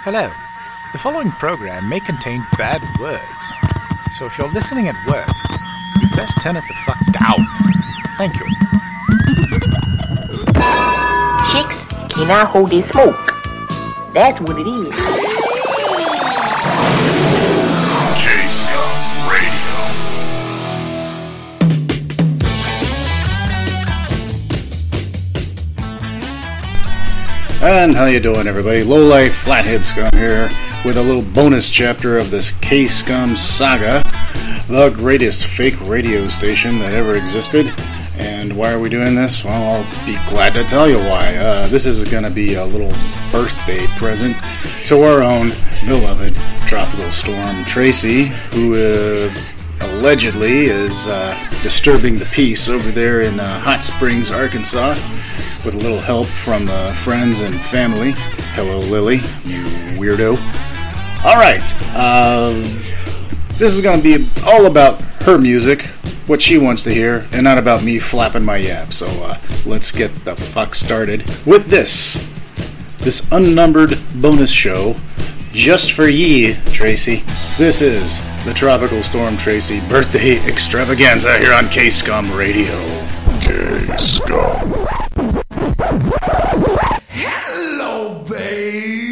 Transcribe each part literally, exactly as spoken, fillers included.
Hello. The following program may contain bad words, so if you're listening at work, you'd best turn it the fuck down. Thank you. Chicks cannot hold their smoke. That's what it is. K-Scum Radio. And how you doing, everybody? Lowlife Flathead Scum here with a little bonus chapter of this K-Scum saga, the greatest fake radio station that ever existed. And why are we doing this? Well, I'll be glad to tell you why. Uh, this is going to be a little birthday present to our own beloved Tropical Storm Tracy, who uh, allegedly is uh, disturbing the peace over there in uh, Hot Springs, Arkansas, with a little help from uh, friends and family. Hello, Lily, you weirdo. Alright, um, this is going to be all about her music, what she wants to hear, and not about me flapping my yap. So uh, let's get the fuck started with this. This unnumbered bonus show just for ye, Tracy. This is the Tropical Storm Tracy birthday extravaganza here on K-Scum Radio. K-Scum. Hello, baby.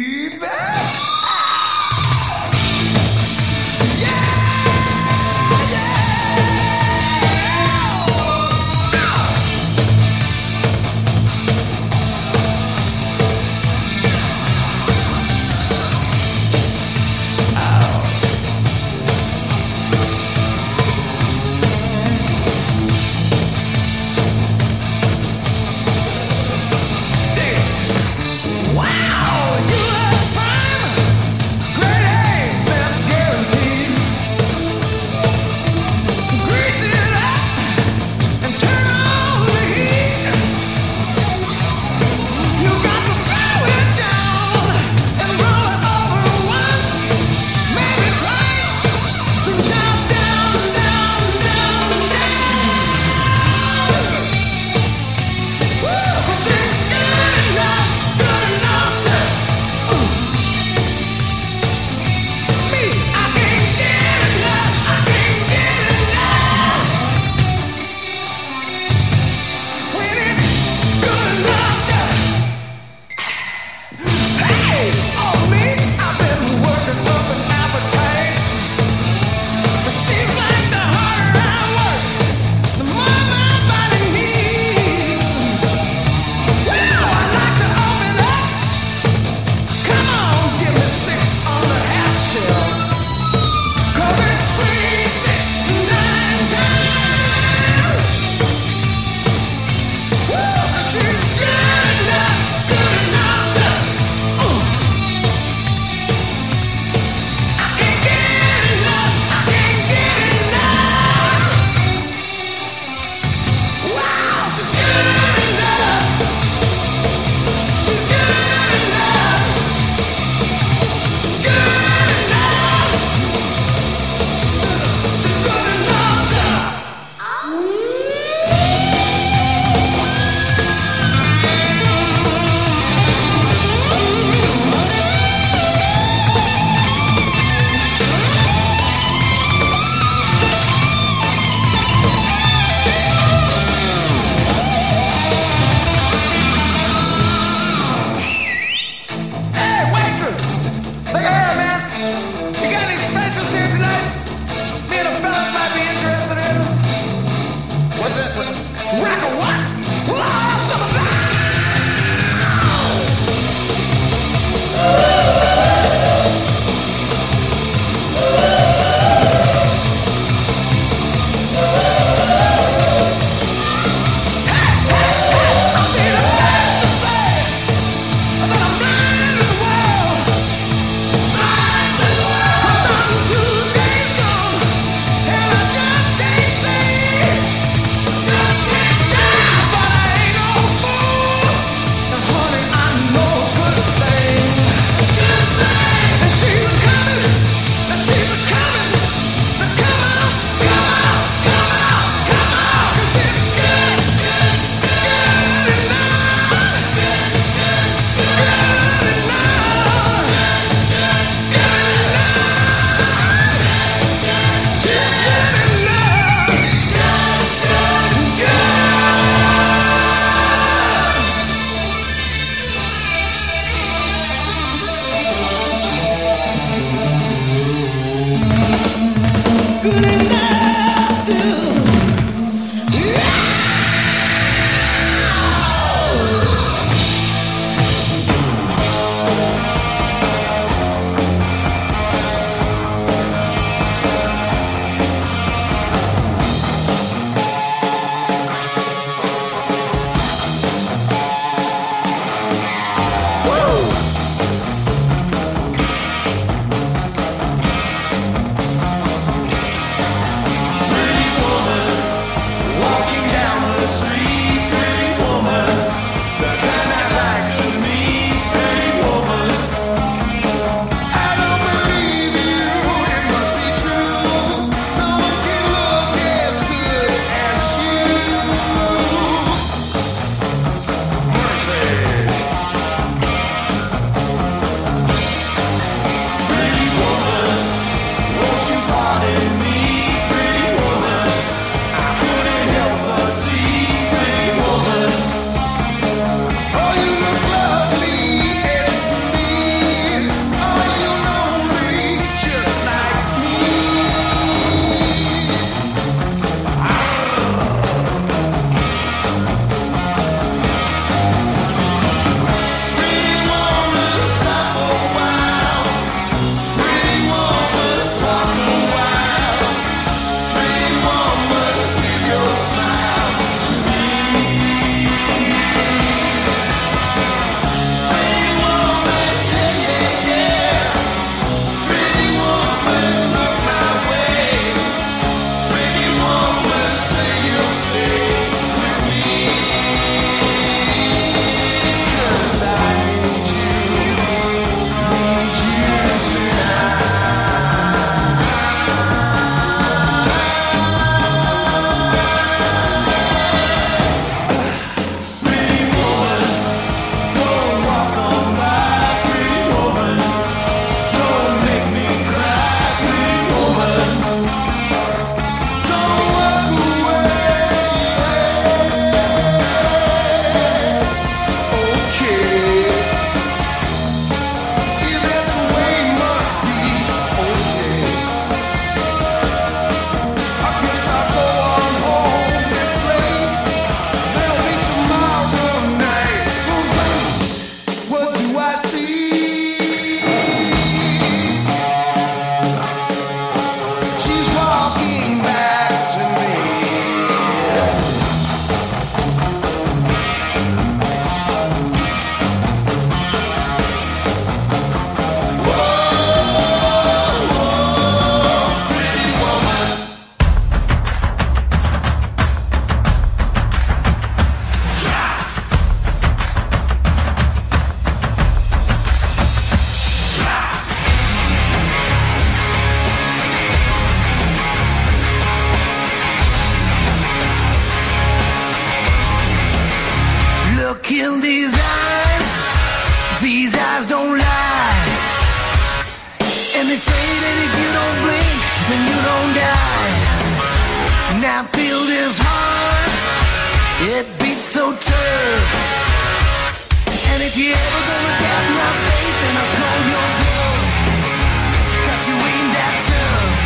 And they say that if you don't blink, then you don't die. Now feel this heart, it beats so tough. And if you ever gonna get my faith, then I'll call your bluff. 'Cause you ain't that tough.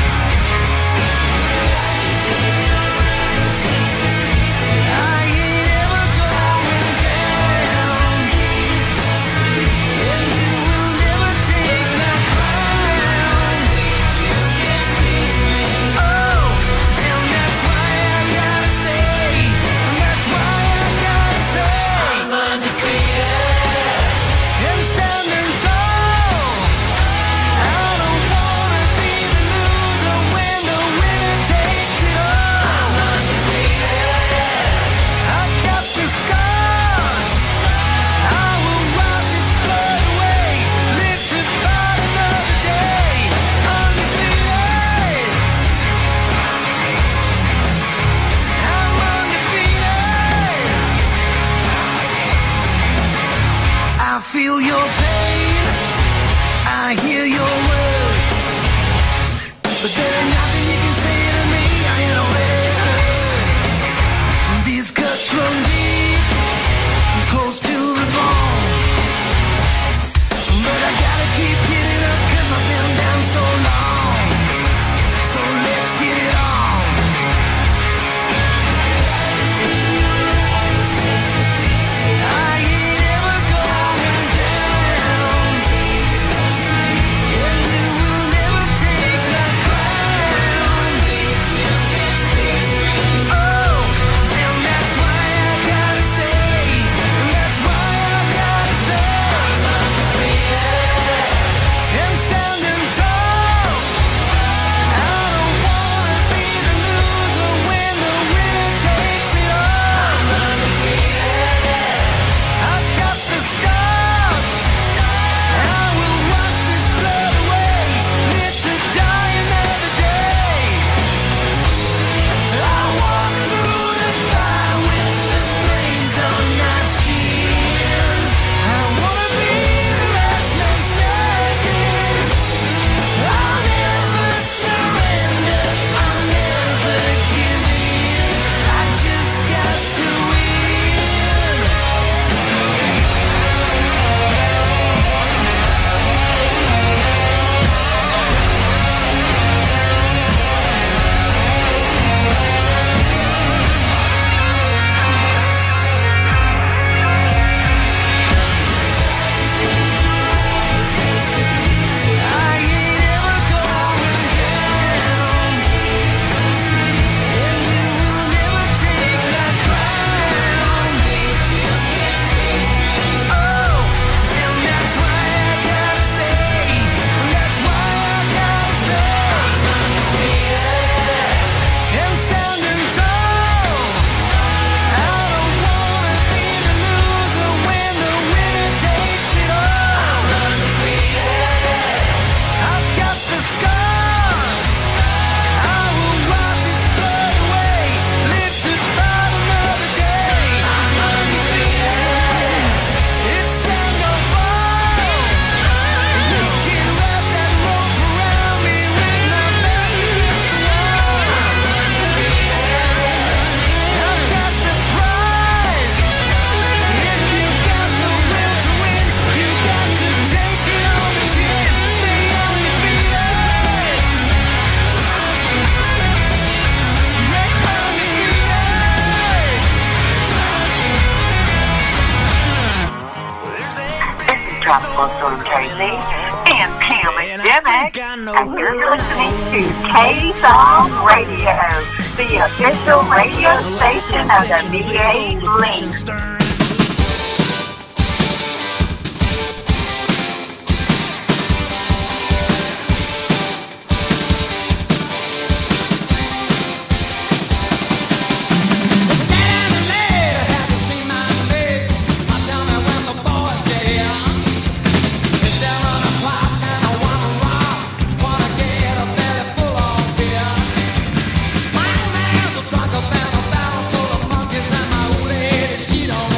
I ain't ever going down, and you will never take my crown. Oh, and that's why I gotta stay, and that's why I gotta say I'm undefeated and standing tall. I don't wanna be the loser when the winner takes it all. I'm undefeated. I've got the scars. I will wipe this blood away, live to fight another day. Undefeated. I'm undefeated. I feel your pain, I hear your words, but there ain't nothing you can say to me. I ain't already heard. These cuts run deep, close to the bone, but I gotta keep getting up 'cause I've been down so long. So let's get it on. I ain't ever going down, and you will never take my crown. Oh, and that's why I gotta stay, and that's why I gotta say I'm undefeated and standing tall. I don't wanna be the loser when the winner takes it all. I'm undefeated. I've got the scars. I will wash this blood away, live to die another day. I walk through the fire with the flames on my skin. I wanna be the last man standing. I'll never surrender, I'll never give in. I just got to win. I ain't ever going down, and you will never take my crown. Oh, and that's why I gotta stay, and that's why I gotta say I'm undefeated and standing tall. I don't wanna be the loser when the winner takes it all. I'm undefeated. I've got the scars. I will wipe this blood away, live to fight another day. I'm undefeated. It's stand or fall. You can wrap that rope around me with my back against the wall. I'm undefeated. I've got the prize. If you got the will to win, you got to take it on the chin. Stay undefeated. Stay undefeated. This is Tropical Storm Tracy and Pam McDermott, and you're listening to K-Song Radio, the official radio station of the V A Link. She don't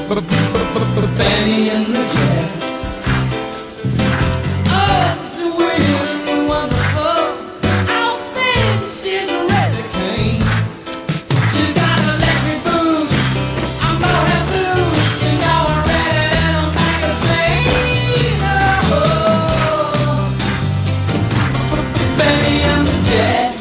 Benny and the Jets. Oh, it's a weird and wonderful. Oh, baby, she's a red king. She's got electric boots. I'm gonna have to, you know, I'm ready and I'm back to sing. Oh, Benny and the Jets.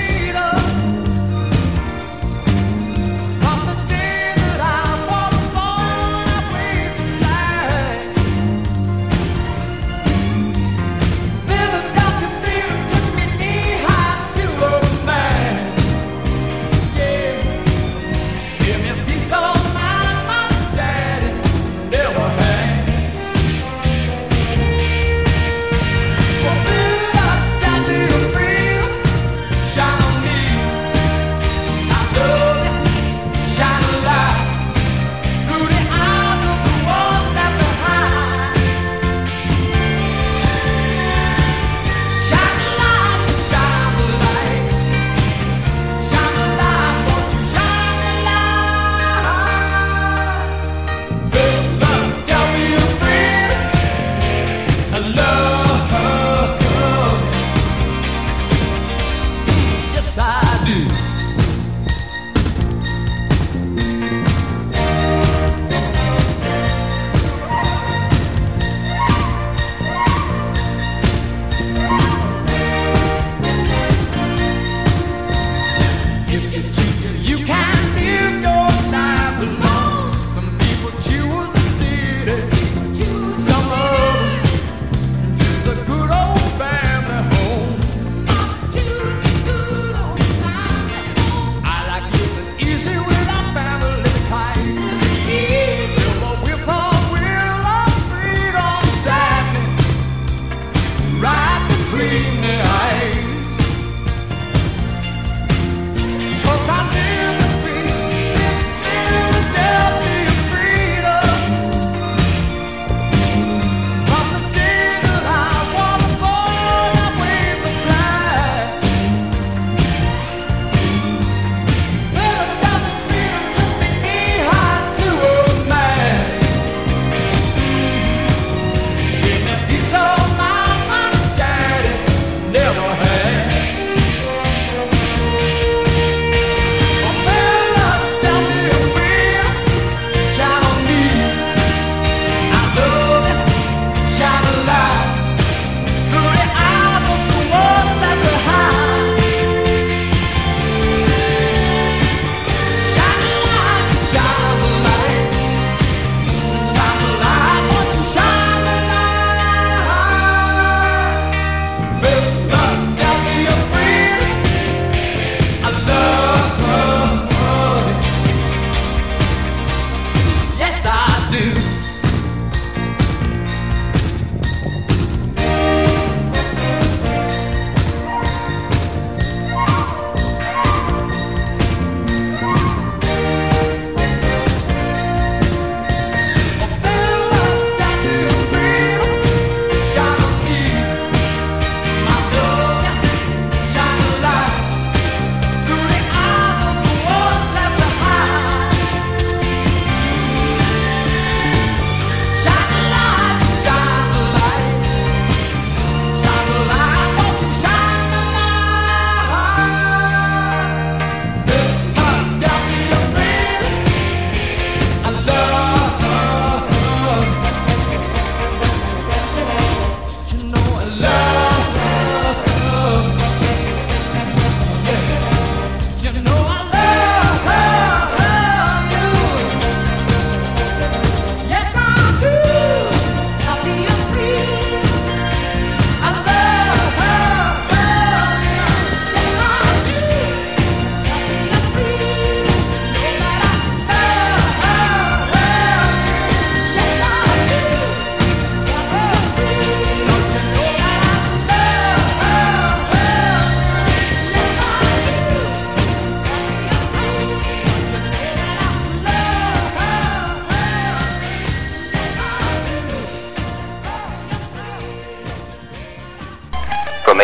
From the day that I was born.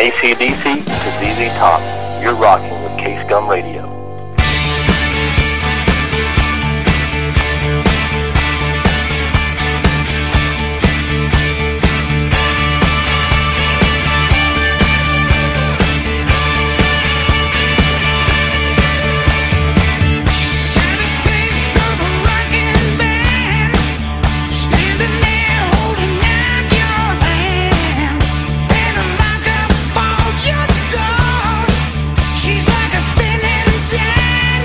A C D C to Z Z Top, you're rocking with K-Scum Radio. She's like a spinning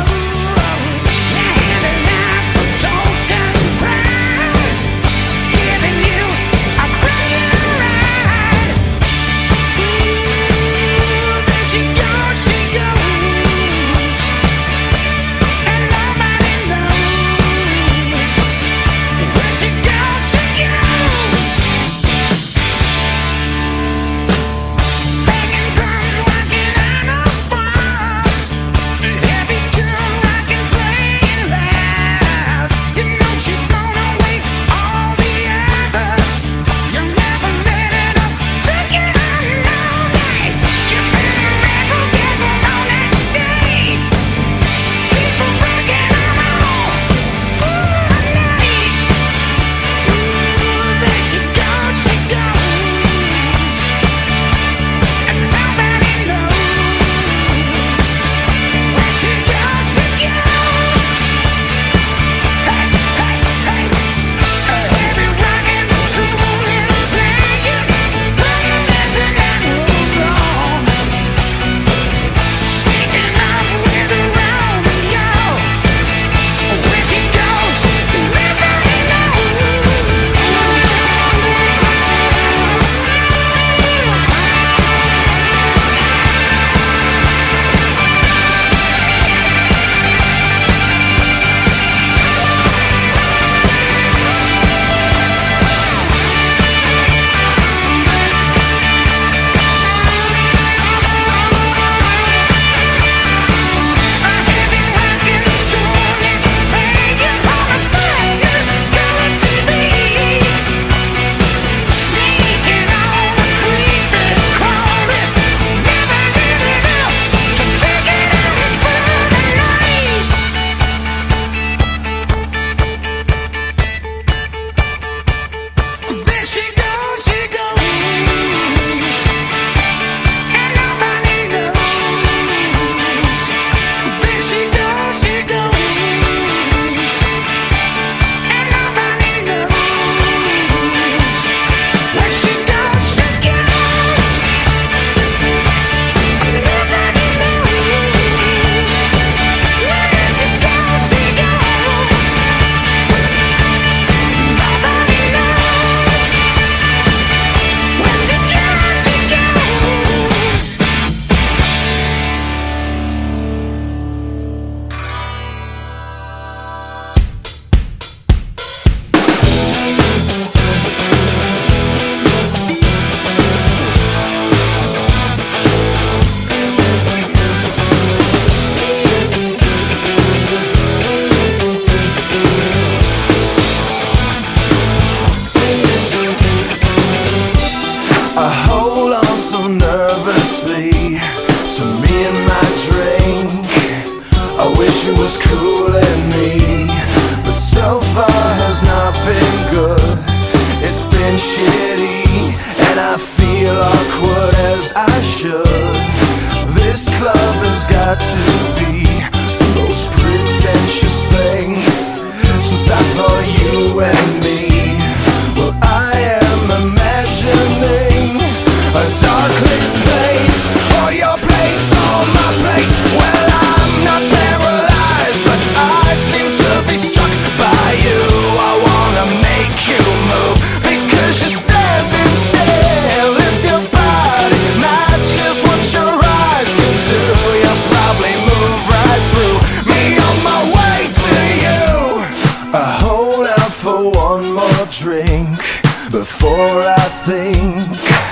before I think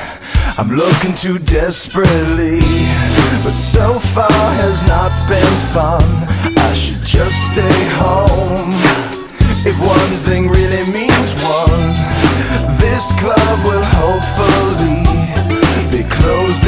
I'm looking too desperately, but so far has not been fun. I should just stay home. If one thing really means one, this club will hopefully be closed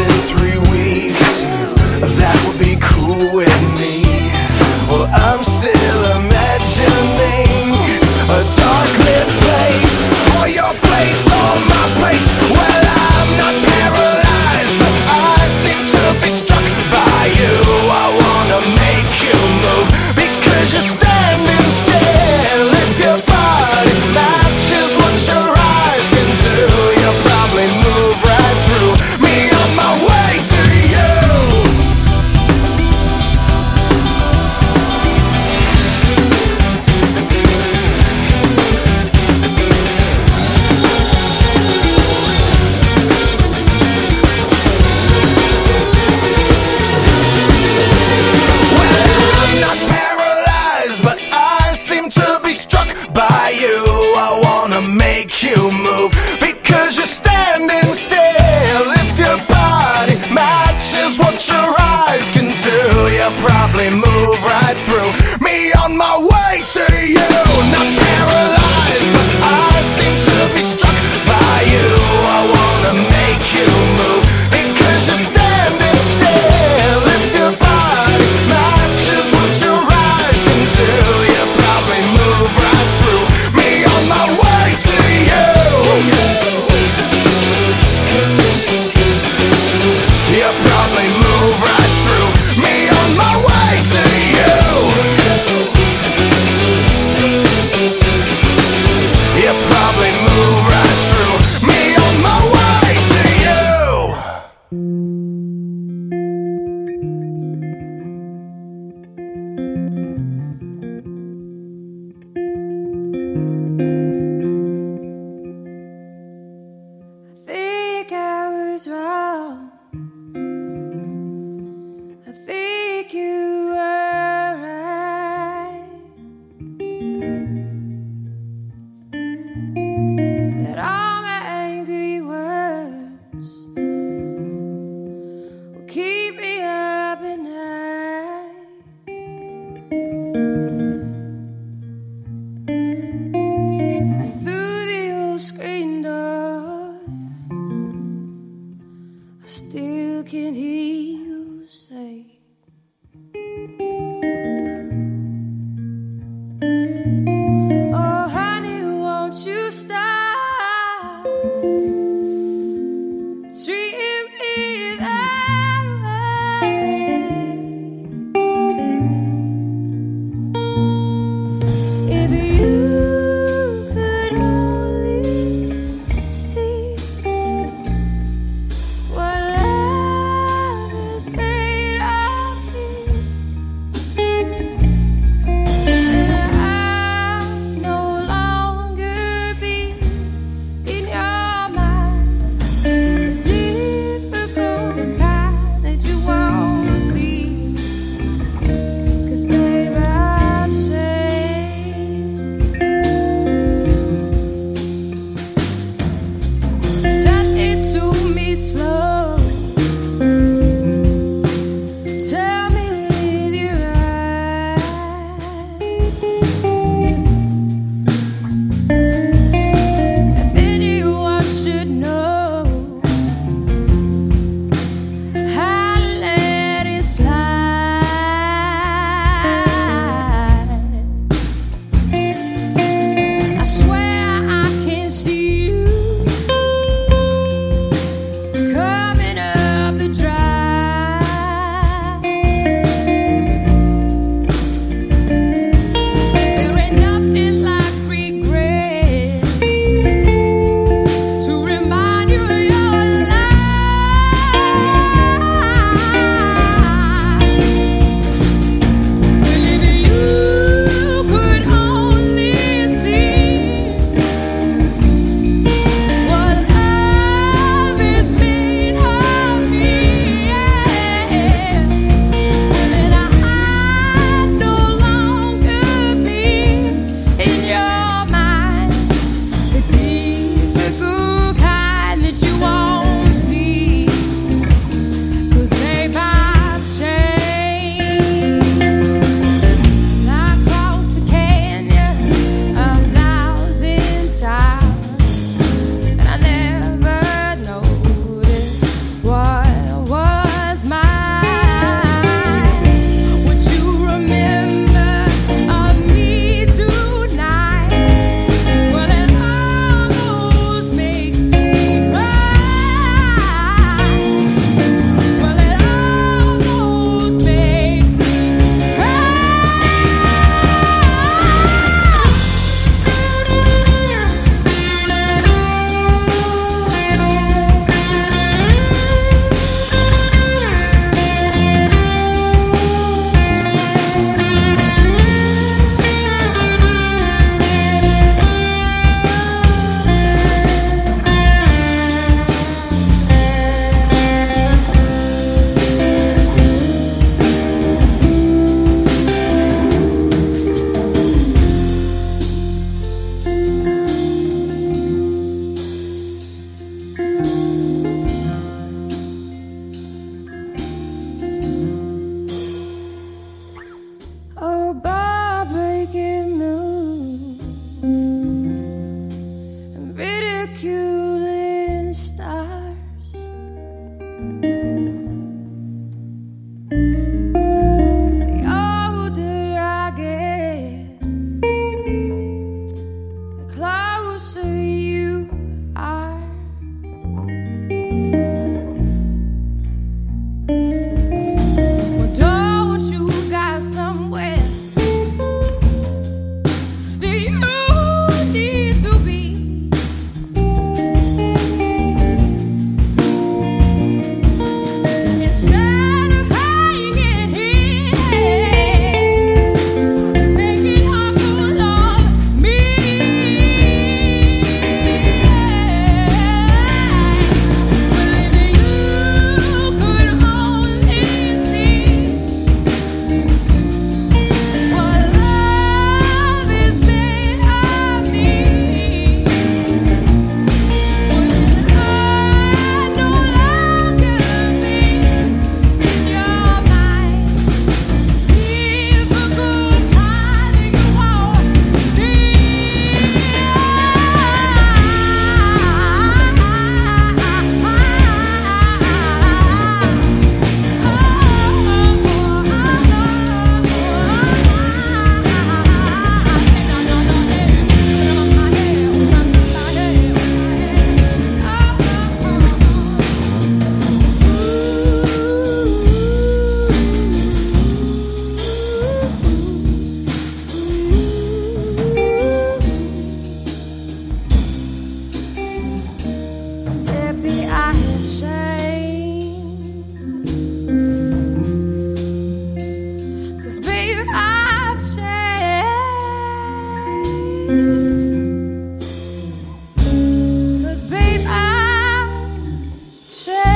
'Cause babe, I've changed.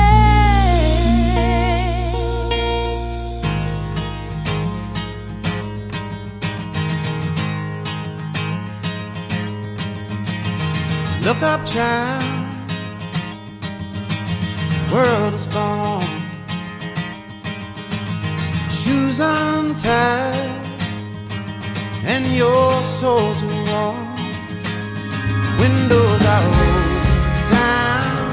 Look up, child. World is born. Shoes untied and your soul's warm. Windows are rolled down.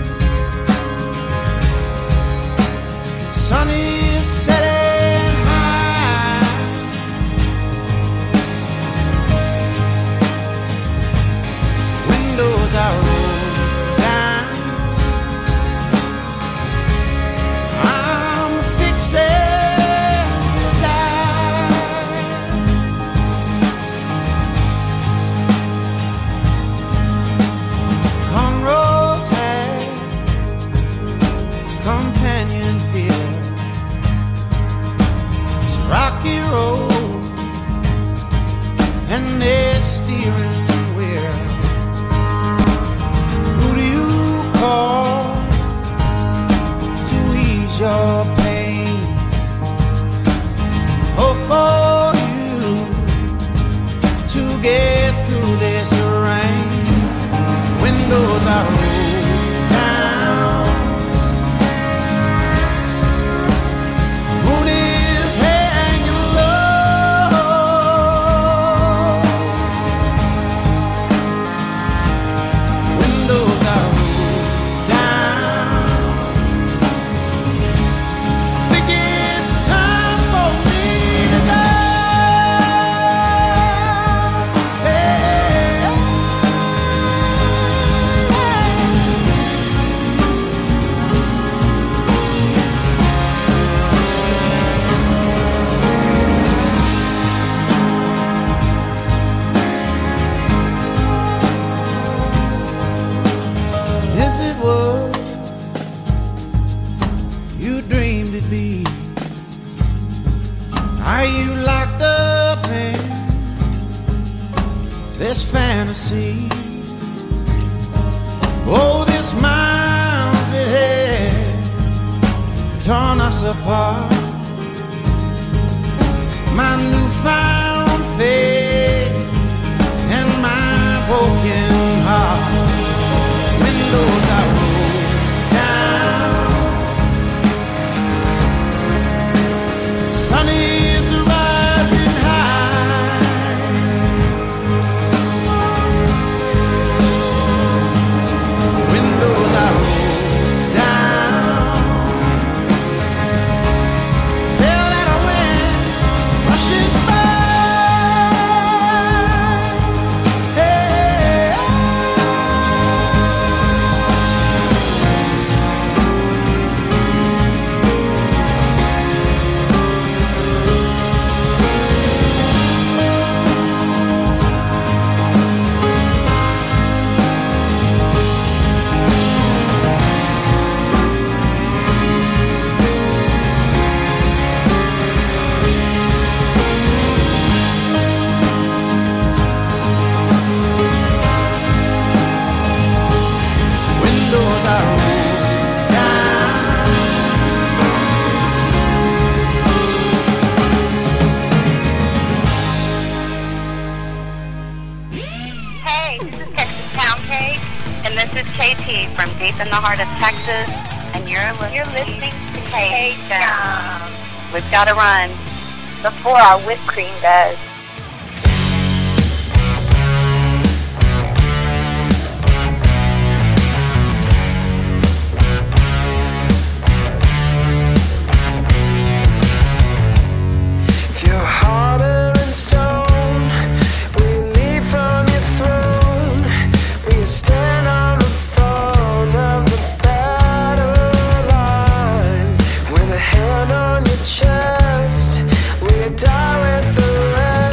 Sun is setting high. Windows are rolled down. I'm fixing to die. Cornrows have companion fear. It's rocky road and they're steering wheel. Who do you call to ease your pain? Oh, for you to get through this rain. Windows are rolled down. Moon is hanging low. Windows are rolled down. I think it's time for me to go. Hey. Is it what you dreamed it'd be? Are you locked up in this fantasy? Oh, this miles it had torn us apart. My newfound faith and my broken heart. Windows are rolled down. Sun is rising high. Windows are rolled down. Feel that wind rushing by. Hey. Windows are rolled down. Hey, this is Texas Pound Cake, and this is K T from deep in the heart of Texas, and you're, li- you're listening to K-Scum. We've got to run before our whipped cream does. If you're harder than stone, we leave from your throne. We stand on the front of the battle lines. With a hand on your chest, we die with the rest.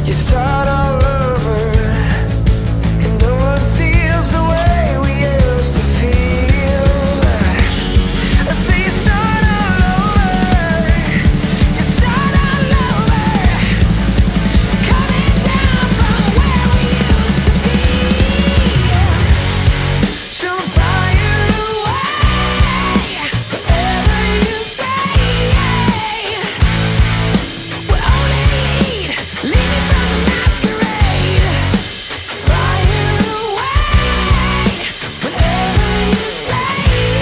You start all over, and no one feels the way we used to feel. I say you start all over, you start all over, coming down from where we used to be. So fire away, whatever you say. Will only lead, lead me from the masquerade. Fire away, whatever you say.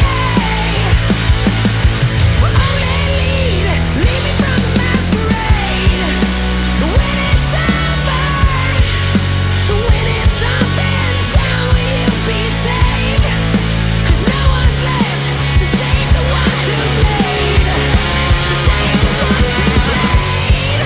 Will only lead, lead me from the masquerade. When it's over, when it's all been done, will you be saved? 'Cause no one's left to save the ones who played, to save the ones who played.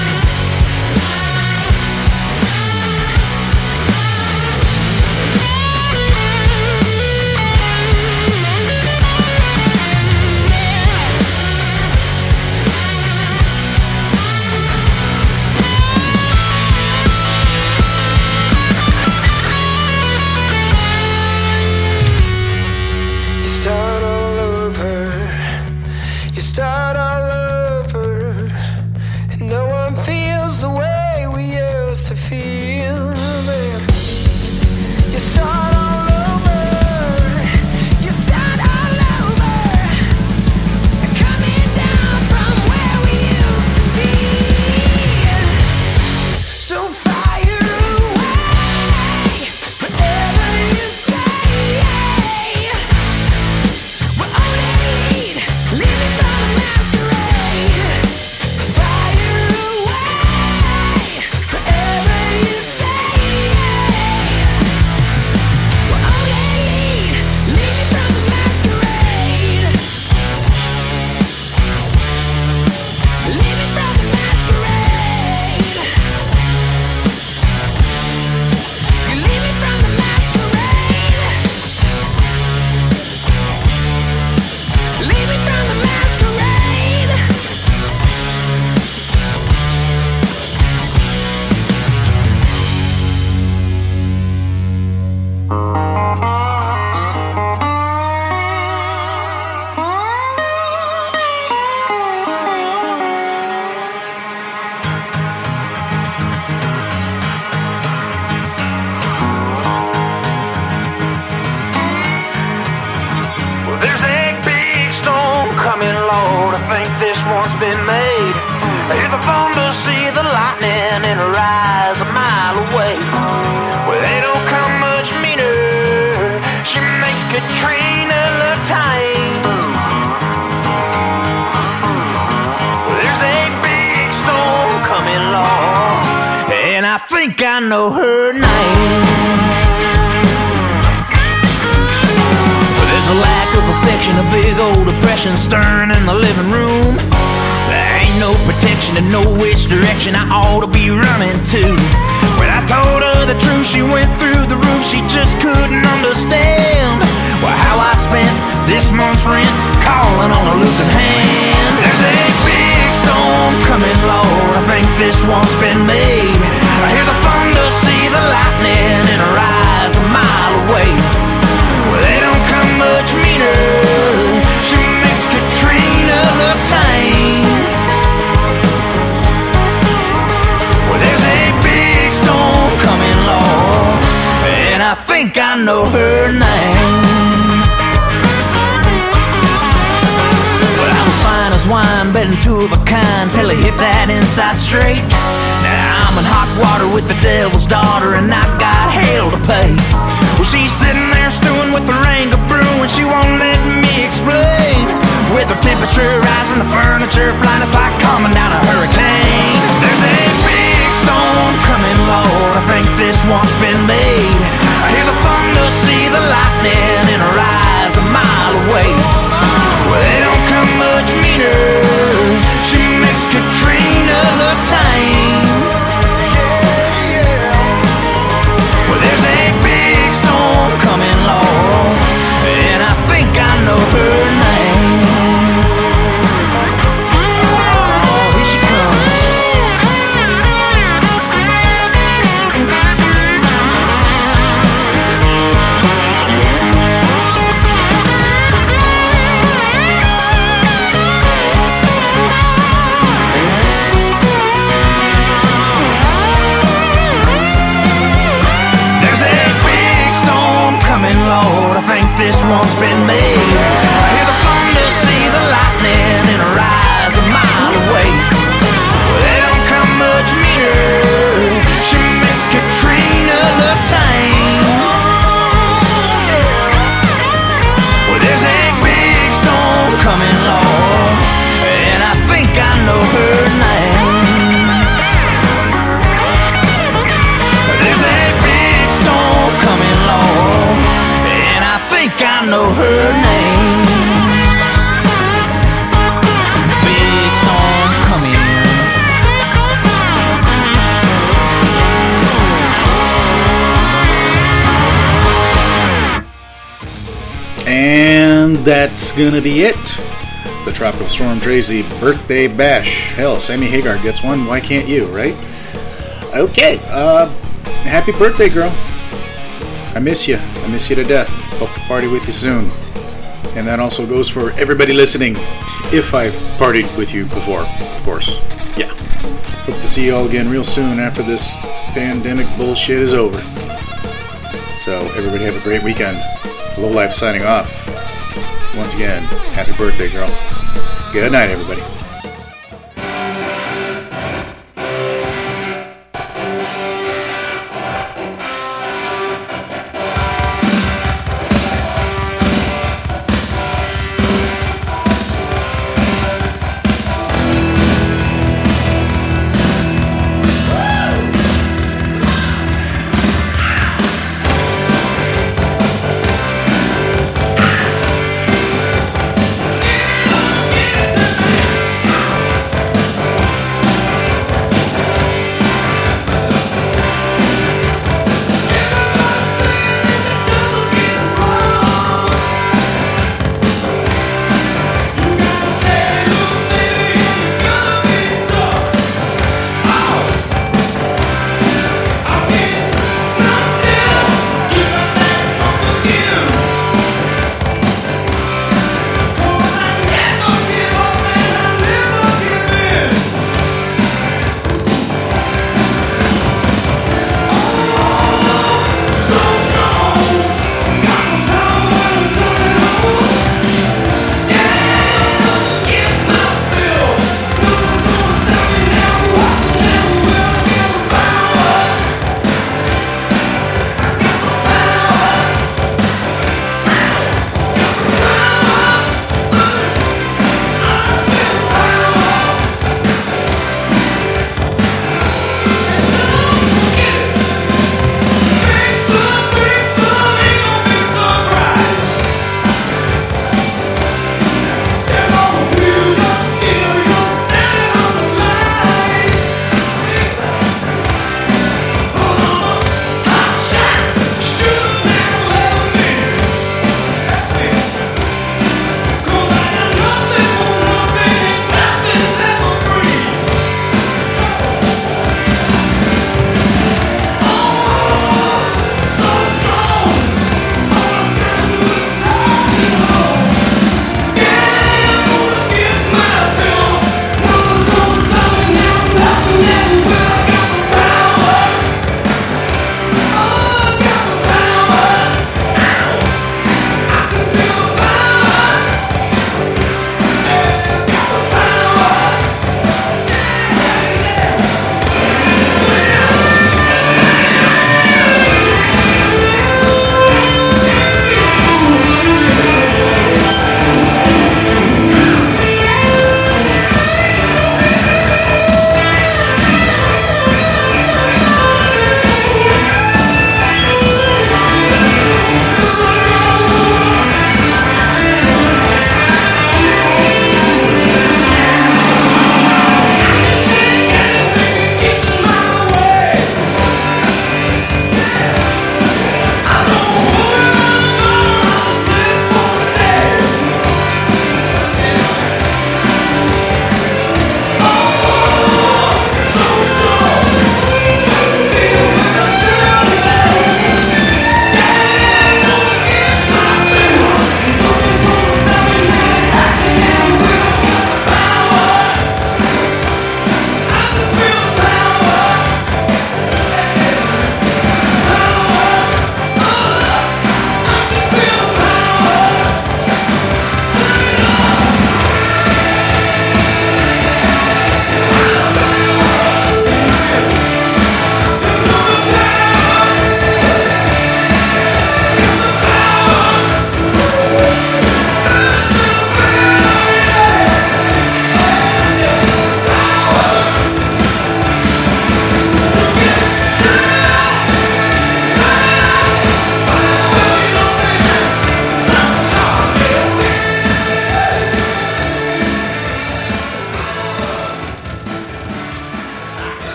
You start all over, you start all over, and no one feels the way we used to feel, babe. You start all over, you start all over, and coming down from where we used to be. So fire away, whatever you say. Will only lead, lead me from the masquerade. Fire away, whatever you say. Will only lead, lead me from the masquerade. Lead me from the masquerade. You lead me from the masquerade. Leave me from the masquerade. Well, there's a big storm coming, Lord. I think this one's been made. I hear the thunder, see the lightning, and rise a mile away. Well, they don't come much meaner. She makes Katrina look tame. Well, there's a big storm coming, Lord, and I think I know her name. Well, there's a lack of affection, a big old depression stirring in the living room. There ain't no protection to know which direction I ought to be running to. When I told her the truth, she went through the roof. She just couldn't understand, well, how I spent this month's rent calling on a losing hand. There's a big storm coming, Lord. I think this one's been made. I hear the thunder, see the lightning, and rise a mile away. Well, they don't come much meaner. She makes Katrina look tame. Well, there's a big storm coming, Lord, and I think I know her name. Well, I was fine as wine, betting two of a kind, till I hit that inside straight. Now I'm in hot water with the devil's daughter, and I got hell to pay. Well, she's sitting there stewing with her anger brewing. She won't let me explain. With her temperature rising, the furniture flying, it's like coming down a hurricane. There's a big storm coming, Lord. I think this one's been made. I hear the thunder, see the lightning, and rise a mile away. Well, they don't come much meaner. She makes Katrina look tame. Well, there's a big storm coming, Lord, and I think I know her name. Oh, here she comes. once been made. I hear the thunder, see the lightning, and rise a mile away. Well, they don't come much nearer. She makes Katrina look tame. Well, there's a big storm coming, Lord, and I think I know her name. There's a big storm coming, Lord, and I think I know her name. Big storm coming. And that's gonna be it. The Tropical Storm Tracy birthday bash. Hell, Sammy Hagar gets one. Why can't you, right? Okay. Uh, happy birthday, girl. I miss you. I miss you to death. Hope to party with you soon. And that also goes for everybody listening. If I've partied with you before, of course. Yeah. Hope to see you all again real soon after this pandemic bullshit is over. So everybody have a great weekend. Low Life signing off. Once again, happy birthday, girl. Good night, everybody.